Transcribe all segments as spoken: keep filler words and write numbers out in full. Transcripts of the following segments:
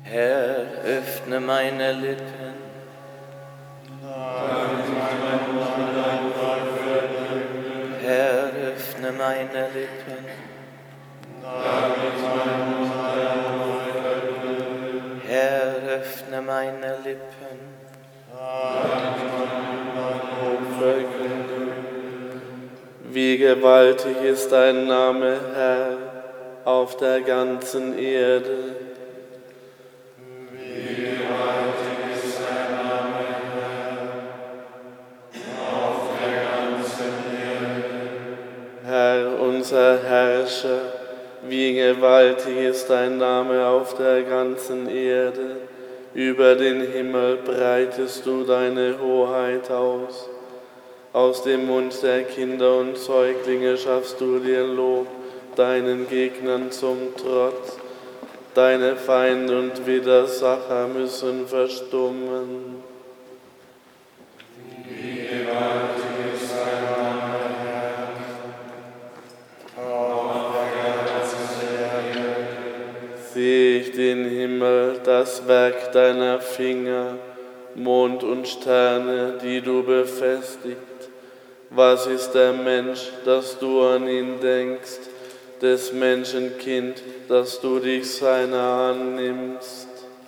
Herr, öffne meine Lippen. Herr, öffne meine Lippen. Herr, öffne meine Lippen. Wie gewaltig ist dein Name, Herr, auf der ganzen Erde. Wie gewaltig ist dein Name, Herr, auf der ganzen Erde. Herr, unser Herrscher, wie gewaltig ist dein Name auf der ganzen Erde. Über den Himmel breitest du deine Hoheit aus. Aus dem Mund der Kinder und Säuglinge schaffst du dir Lob, deinen Gegnern zum Trotz. Deine Feinde und Widersacher müssen verstummen. Wie gewaltig ist dein Name, Herr, auf der ganzen Erde. Sehe ich den Himmel, das Werk deiner Finger, Mond und Sterne, die du befestigt. Was ist der Mensch, dass du an ihn denkst, des Menschen Kind, dass du dich seiner annimmst?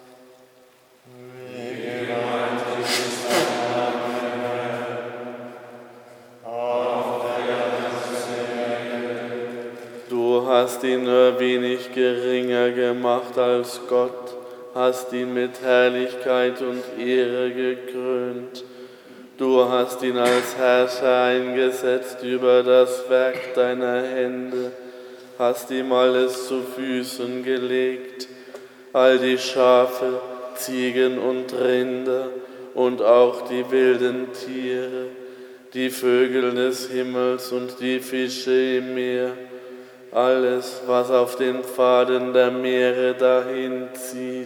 Wie gewaltig ist dein Name, Herr, auf der ganzen Erde. Du hast ihn nur wenig geringer gemacht als Gott, hast ihn mit Herrlichkeit und Ehre gekrönt. Du hast ihn als Herrscher eingesetzt über das Werk deiner Hände, hast ihm alles zu Füßen gelegt, all die Schafe, Ziegen und Rinder und auch die wilden Tiere, die Vögel des Himmels und die Fische im Meer, alles, was auf den Pfaden der Meere dahin zieht.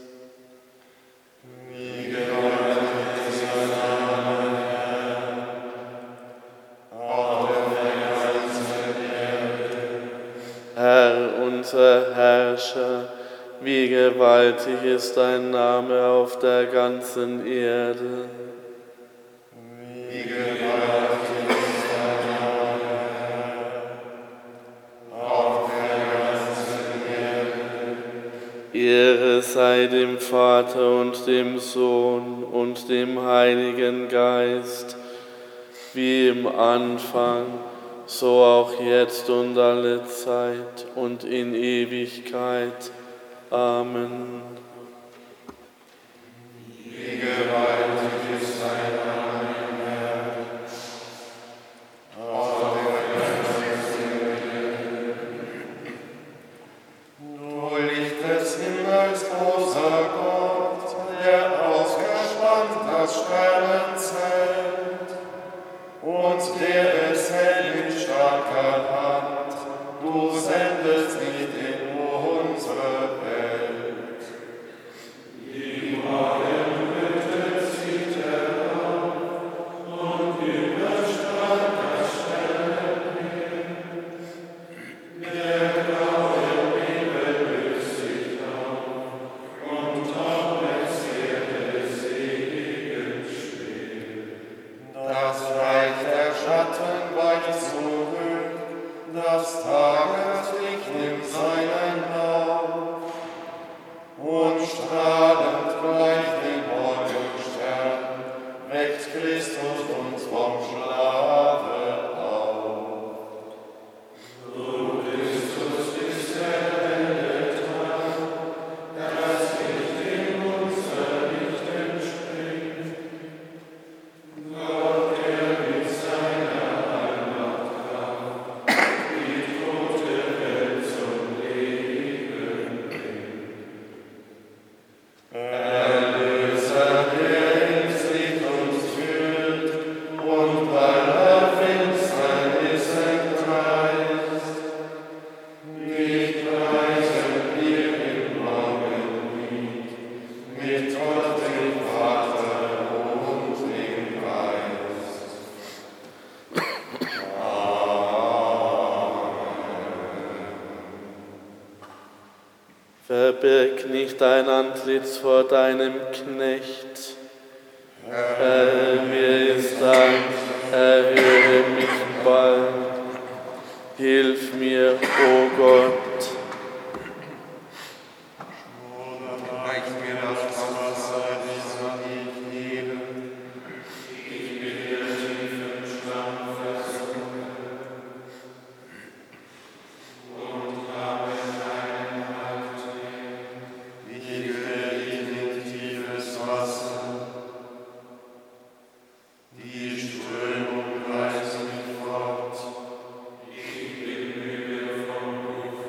Wie gewaltig ist dein Name, Herr, auf der ganzen Erde. Herr, unser Herrscher, wie gewaltig ist dein Name auf der ganzen Erde. Wie gewaltig ist dein Name, Herr, auf der ganzen Erde. Ehre sei dem Vater und dem Sohn und dem Heiligen Geist, wie im Anfang, so auch jetzt und alle Zeit und in Ewigkeit. Amen. Wie gewaltig ist dein Name, Herr, auf der ganzen Erde. Du Licht des Himmels, großer Gott, der ausgespannt das Sternenzelt und der es hält mit starker Hand, du sendest nicht in unsere Welt. Die Morgenröte zieht herauf und überstrahlt das Sternenmeer. Der graue Nebel löst sich auf und auf der des Ewigen schwer. Das Reich der Schatten weicht zurück, das Tageslicht nimmt seinen Lauf und strahlend gleich den Morgenstern weckt Christus uns vom Schlafe auf. Du Christus ist der helle Tag, das Licht in unser Licht entspringt. Gott, der mit seiner Allmachtkraft die Tote Verbirg nicht dein Antlitz vor deinem Knecht. Herr, mir ist Angst, erhöre mich bald. Hilf mir, o Gott. Reich mir das Wasser, das ich nehme. Ich bin der tiefen Schlamm versunken und habe keinen Halt mehr. Ich gehe in tiefes Wasser. Die Strömung reißt mich fort. Ich bin müde vom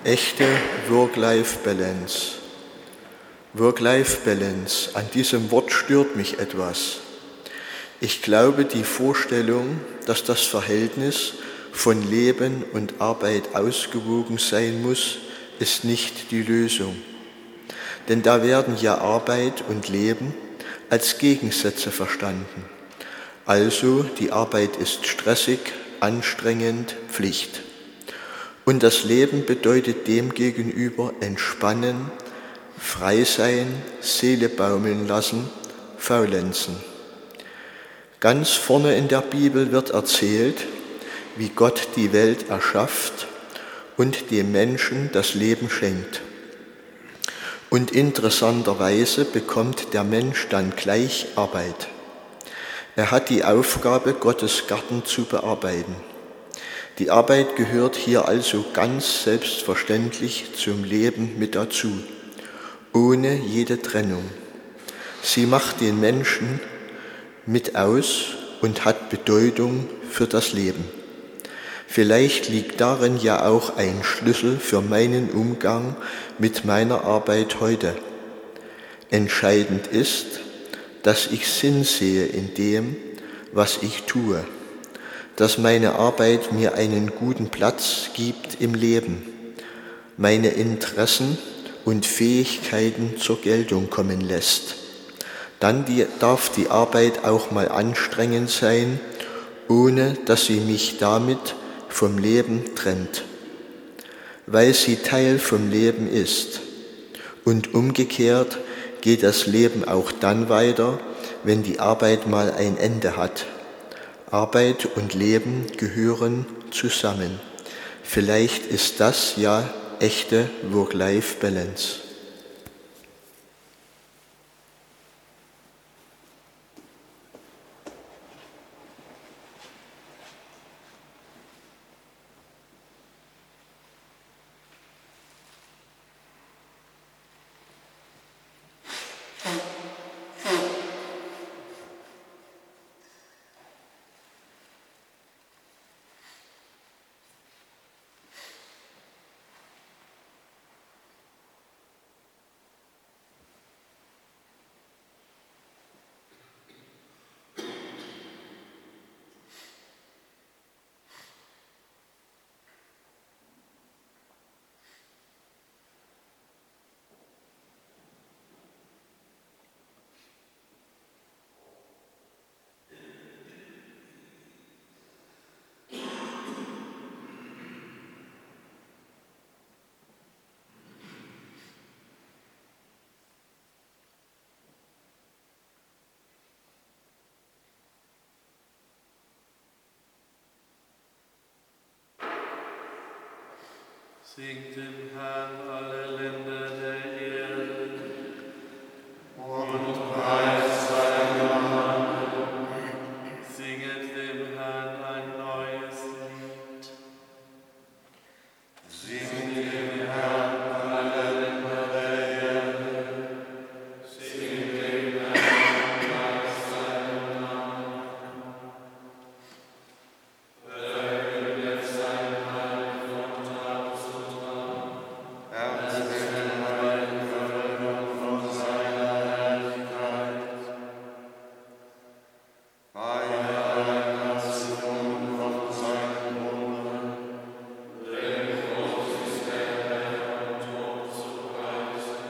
Echte Work-Life-Balance. Work-Life-Balance, an diesem Wort stört mich etwas. Ich glaube, die Vorstellung, dass das Verhältnis von Leben und Arbeit ausgewogen sein muss, ist nicht die Lösung. Denn da werden ja Arbeit und Leben als Gegensätze verstanden. Also die Arbeit ist stressig, anstrengend, Pflicht. Und das Leben bedeutet demgegenüber entspannen, frei sein, Seele baumeln lassen, faulenzen. Ganz vorne in der Bibel wird erzählt, wie Gott die Welt erschafft und dem Menschen das Leben schenkt. Und interessanterweise bekommt der Mensch dann gleich Arbeit. Er hat die Aufgabe, Gottes Garten zu bearbeiten. Die Arbeit gehört hier also ganz selbstverständlich zum Leben mit dazu, ohne jede Trennung. Sie macht den Menschen mit aus und hat Bedeutung für das Leben. Vielleicht liegt darin ja auch ein Schlüssel für meinen Umgang mit meiner Arbeit heute. Entscheidend ist, dass ich Sinn sehe in dem, was ich tue, dass meine Arbeit mir einen guten Platz gibt im Leben, meine Interessen und Fähigkeiten zur Geltung kommen lässt. Dann die, darf die Arbeit auch mal anstrengend sein, ohne dass sie mich damit vom Leben trennt, weil sie Teil vom Leben ist. Und umgekehrt geht das Leben auch dann weiter, wenn die Arbeit mal ein Ende hat. Arbeit und Leben gehören zusammen. Vielleicht ist das ja echte Work-Life-Balance. Singt dem Herrn alle Länder der Erde. Und preist seinen Namen. Singet dem Herrn ein neues Lied. Singt dem Herrn alle Länder der Erde. Singt dem Herrn, preist seinen Namen. Verkündet sein Heil von Tag zu Tag. Erzählt allen Völkern von seiner Herrlichkeit. Weihe allen Nationen von seinen Wundern. Denn groß ist der Herr und hoch zu preisen.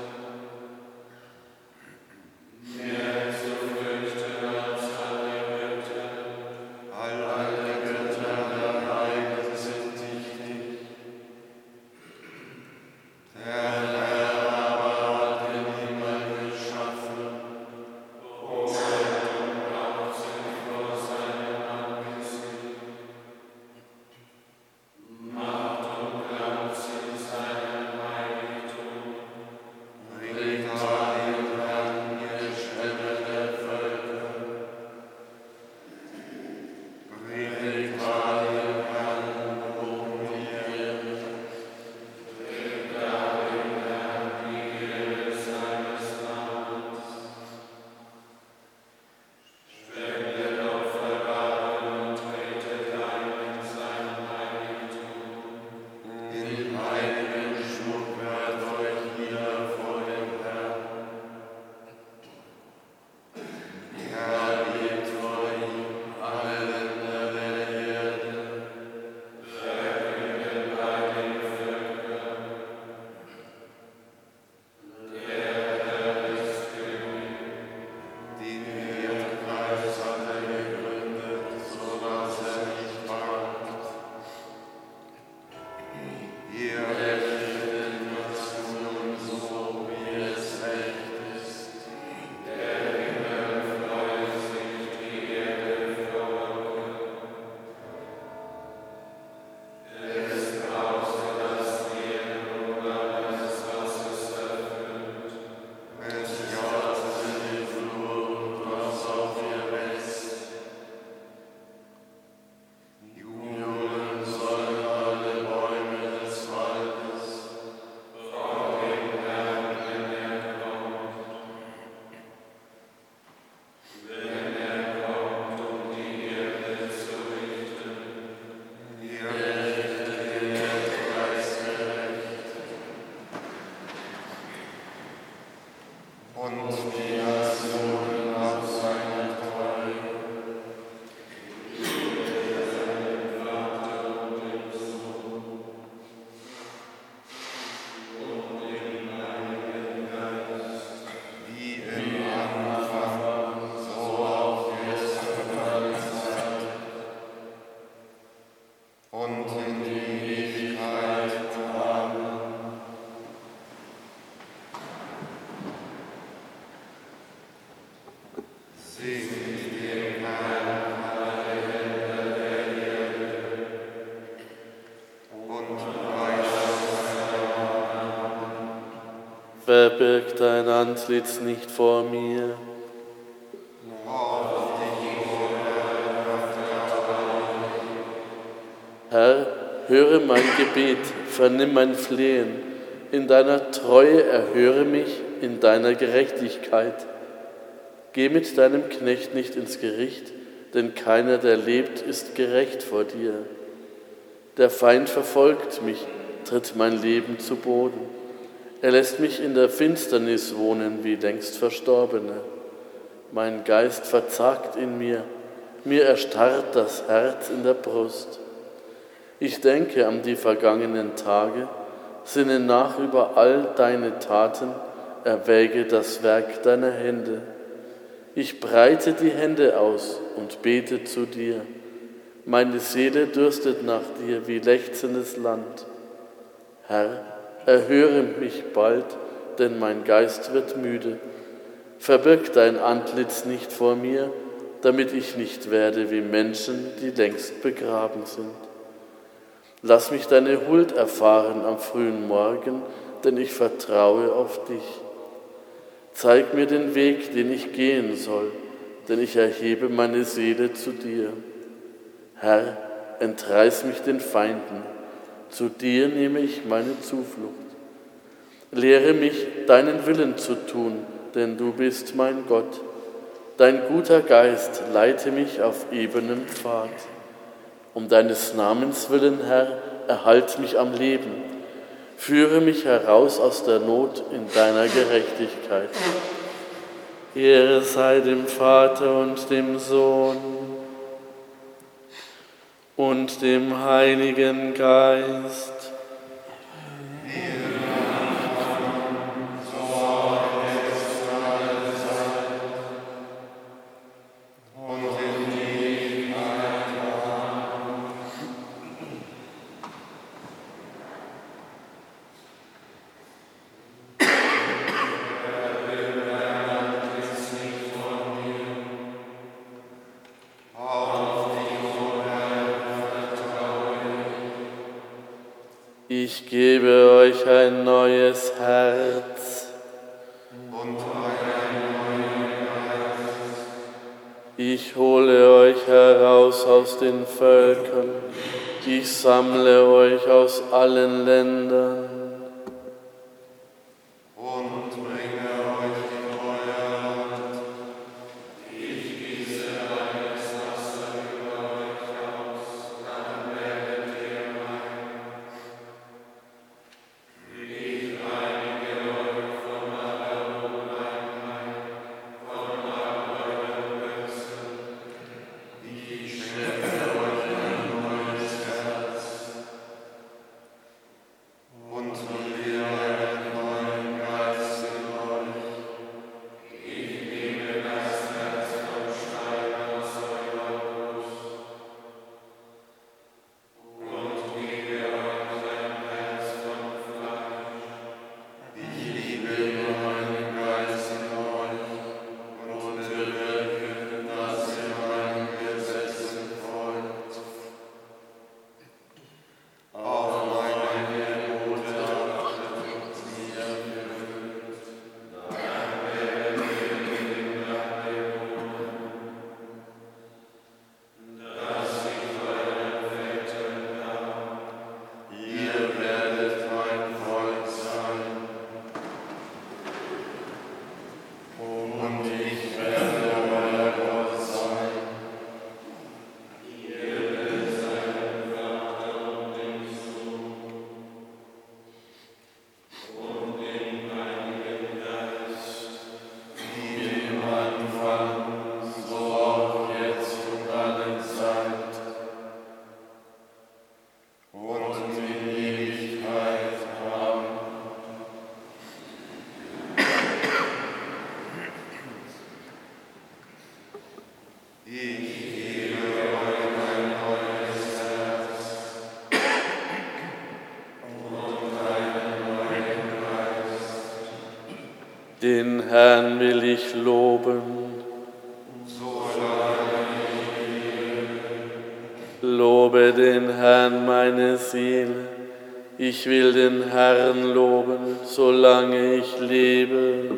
Mehr zu fürchten als alle Götter. Alle Götter der Heiden sind nichtig. Der Herr aber hat den Himmel geschaffen. Hoheit und Macht sind vor seinem Angesicht. Macht und Glanz in seinem Heiligtum. Bringt Heil an ihr Stämme der Völker. Bringt Heil an um die Erde. Bringt darin Herrn die Ehre seines Namens. Spendet Opfergaben und tretet ein in sein Heiligtum. In heiligen Verbirg dein Antlitz nicht vor mir. Herr, höre mein Gebet, vernimm mein Flehen. In deiner Treue erhöre mich, in deiner Gerechtigkeit. Geh mit deinem Knecht nicht ins Gericht, denn keiner, der lebt, ist gerecht vor dir. Der Feind verfolgt mich, tritt mein Leben zu Boden. Er lässt mich in der Finsternis wohnen wie längst Verstorbene. Mein Geist verzagt in mir, mir erstarrt das Herz in der Brust. Ich denke an die vergangenen Tage, sinne nach über all deine Taten, erwäge das Werk deiner Hände. Ich breite die Hände aus und bete zu dir. Meine Seele dürstet nach dir wie lechzendes Land. Herr, erhöre mich bald, denn mein Geist wird müde. Verbirg dein Antlitz nicht vor mir, damit ich nicht werde wie Menschen, die längst begraben sind. Lass mich deine Huld erfahren am frühen Morgen, denn ich vertraue auf dich. Zeig mir den Weg, den ich gehen soll, denn ich erhebe meine Seele zu dir. Herr, entreiß mich den Feinden, zu dir nehme ich meine Zuflucht. Lehre mich, deinen Willen zu tun, denn du bist mein Gott. Dein guter Geist leite mich auf ebenem Pfad. Um deines Namens willen, Herr, erhalt mich am Leben. Führe mich heraus aus der Not in deiner Gerechtigkeit. Ehre sei dem Vater und dem Sohn und dem Heiligen Geist. Ich gebe euch ein neues Herz und einen neuen Geist. Ich hole euch heraus aus den Völkern, ich sammle euch aus allen Ländern. Und bringe euch in euer Land. Ich gieße reines Wasser über euch aus, dann werdet ihr mein. Ich reinige euch von aller Unreinheit, von all euren Götzen. Ich schenke euch ein neues Herz und Den Herrn will ich loben. Lobe den Herrn, meine Seele. Ich will den Herrn loben, solange ich lebe.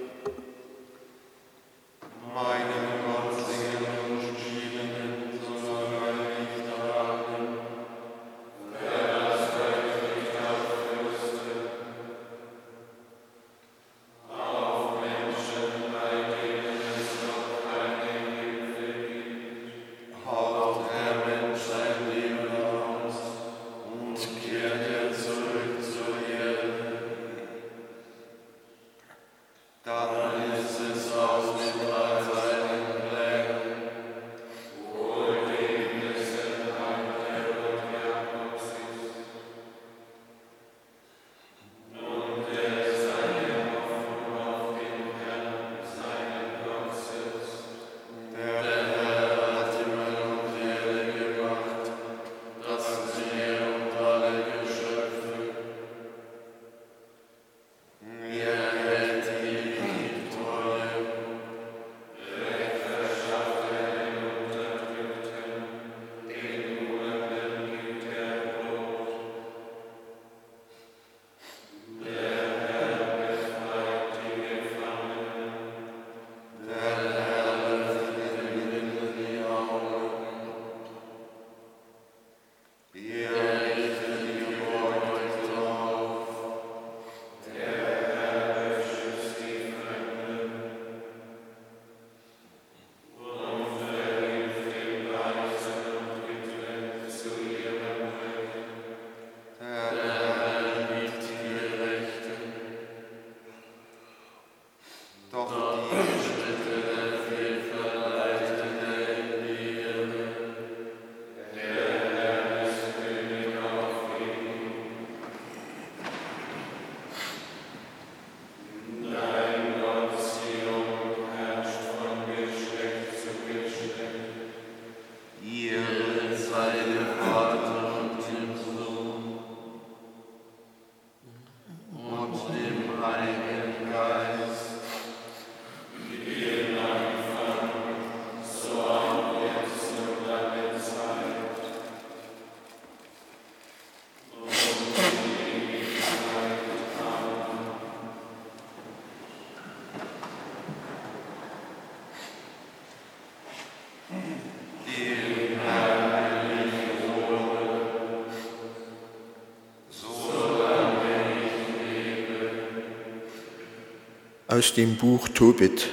Aus dem Buch Tobit.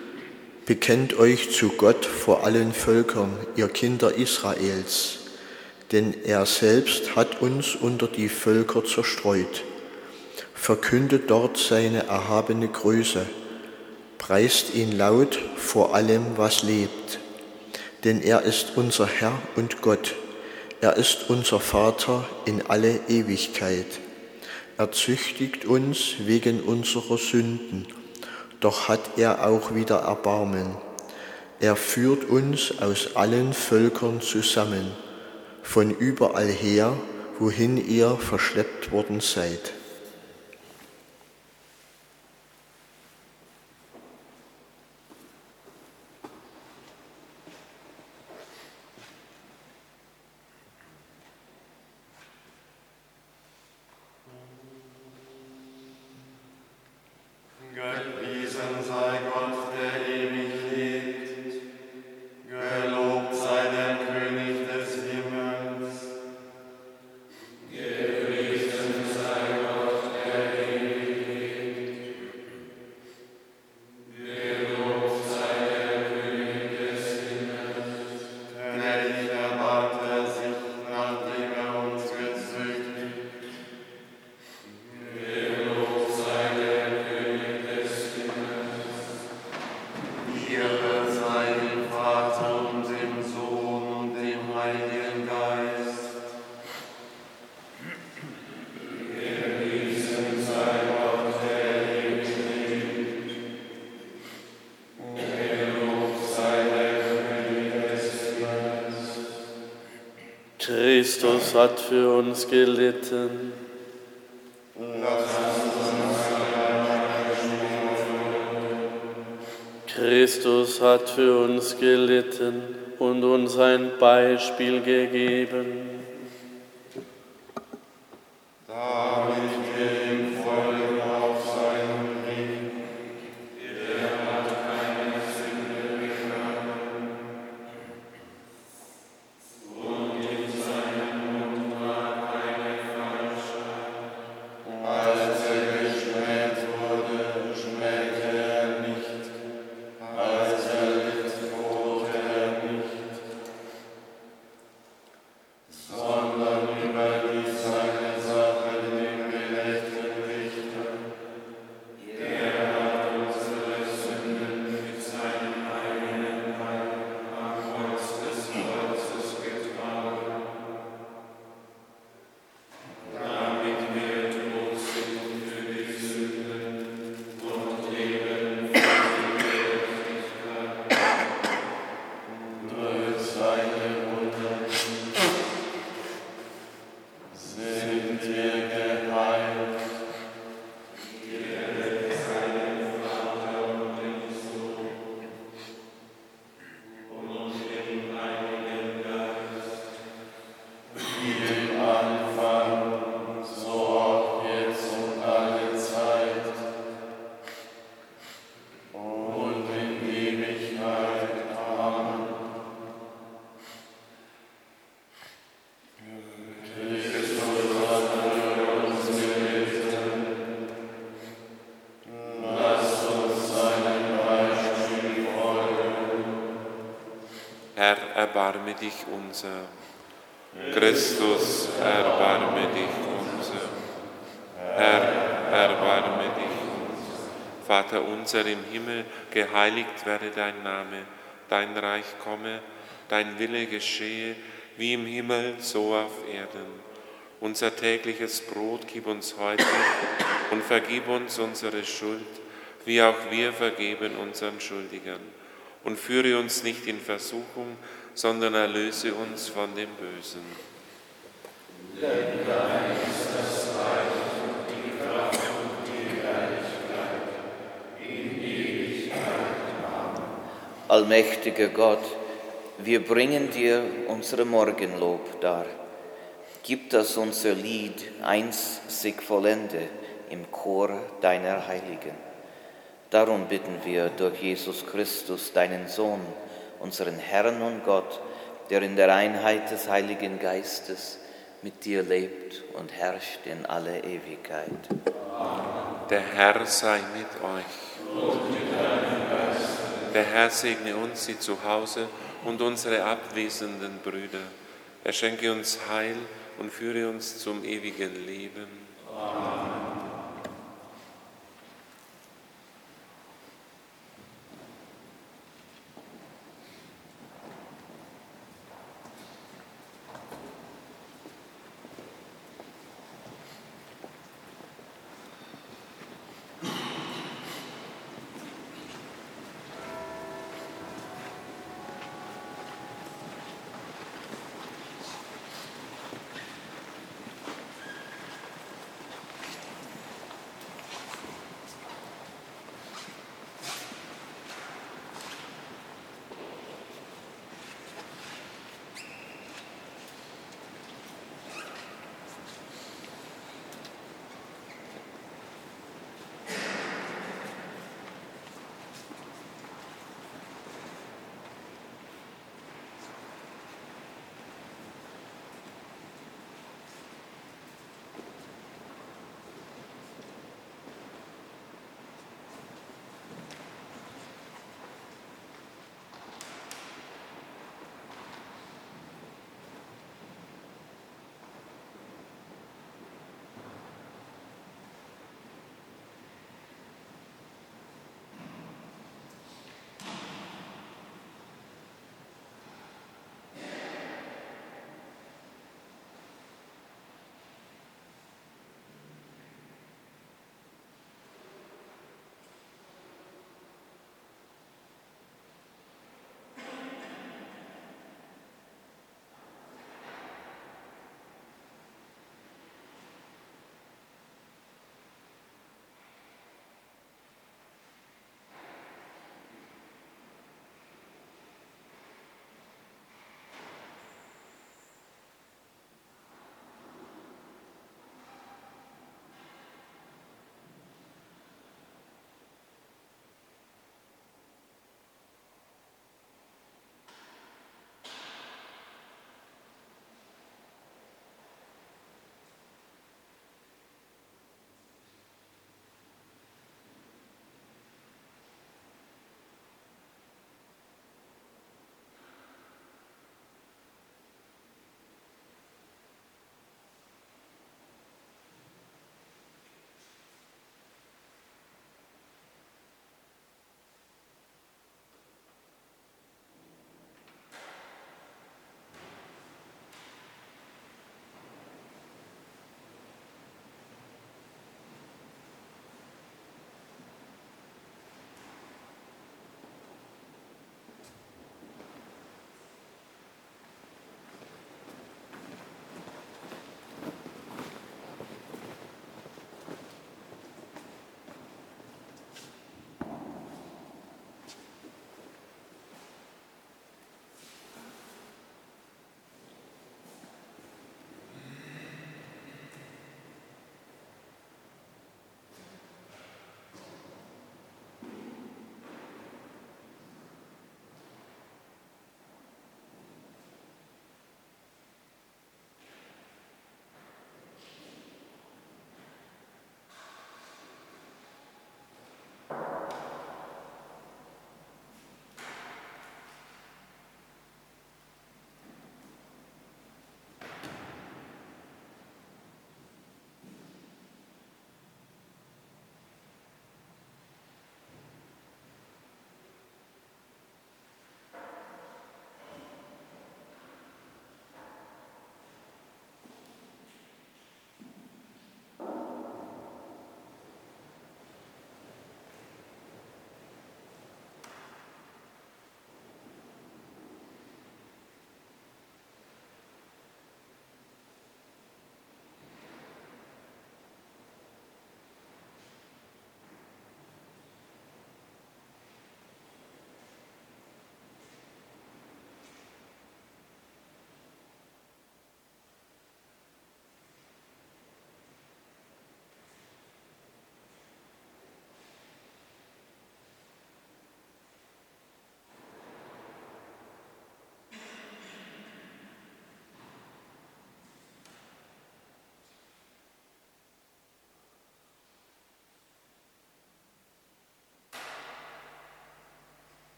Bekennt euch zu Gott vor allen Völkern, ihr Kinder Israels, denn er selbst hat uns unter die Völker zerstreut. Verkündet dort seine erhabene Größe, preist ihn laut vor allem, was lebt. Denn er ist unser Herr und Gott, er ist unser Vater in alle Ewigkeit. Er züchtigt uns wegen unserer Sünden, doch hat er auch wieder Erbarmen. Er führt uns aus allen Völkern zusammen, von überall her, wohin ihr verschleppt worden seid. Christus hat für uns gelitten. Lass uns uns seiner Stimme Christus hat für uns gelitten und uns ein Beispiel gegeben. Damit wir ihm folgen auf seinem Weg. Er hat keine Sünde begangen. Und in seinem Mund war keine Falschheit. Als er geschmäht wurde, schmähte er nicht. Als er litt, drohte er nicht. Sondern überließ seine Sache dem gerechten Richter. Er hat unsere Sünden mit seinem eigenen Leib am Kreuz des Kreuzes getragen, damit wir tot sind für die Sünden und leben für die Gerechtigkeit. Durch seine Wunden sind wir geheilt. Ehre seinen Vater und den Sohn und den Heiligen Geist, wie im Anfang, so auch jetzt und alle Zeit und in Ewigkeit. Amen. Christus hat für uns gelitten. Lasst uns seinem Beispiel folgen. Herr, erbarme dich unser. Christus, erbarme dich unser. Herr, erbarme dich unser. Vater unser im Himmel, geheiligt werde dein Name, dein Reich komme, dein Wille geschehe, wie im Himmel, so auf Erden. Unser tägliches Brot gib uns heute und vergib uns unsere Schuld, wie auch wir vergeben unseren Schuldigern. Und führe uns nicht in Versuchung, sondern erlöse uns von dem Bösen. Denn dein ist das Reich und die Kraft und die Herrlichkeit in Ewigkeit. Amen. Allmächtiger Gott, wir bringen dir unsere Morgenlob dar. Gib, dass unser Lied einst sich vollende im Chor deiner Heiligen. Darum bitten wir durch Jesus Christus, deinen Sohn, unseren Herrn und Gott, der in der Einheit des Heiligen Geistes mit dir lebt und herrscht in alle Ewigkeit. Der Herr sei mit euch. Und mit deinem Geist. Der Herr segne uns sie zu Hause und unsere abwesenden Brüder. Er schenke uns Heil und führe uns zum ewigen Leben.